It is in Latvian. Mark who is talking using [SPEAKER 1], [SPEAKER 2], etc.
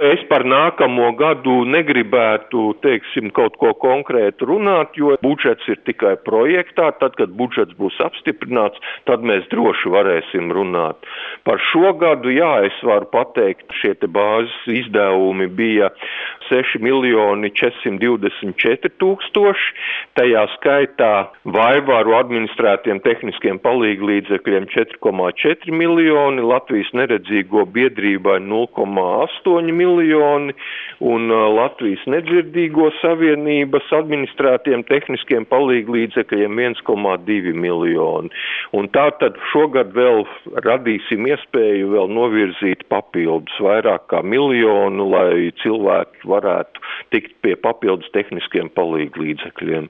[SPEAKER 1] Es par nākamo gadu negribētu, kaut ko konkrētu runāt, jo budžets ir tikai projektā. Tad, kad budžets būs apstiprināts, tad mēs droši varēsim runāt. Par šo gadu, es varu pateikt, šie te bāzes izdevumi bija 6 424 000, tajā skaitā Vaivaru administrētiem tehniskiem palīglīdzekļiem 4,4 miljoni, Latvijas neredzīgo biedrībai 0,8 miljoni un Latvijas nedzirdīgo savienības administrētiem tehniskiem palīglīdzekļiem 1,2 miljoni. Un tātad šogad vēl radīsim iespēju vēl novirzīt papildus vairāk kā miljonu, lai cilvēki varētu tikt pie papildus tehniskiem palīglīdzekļiem.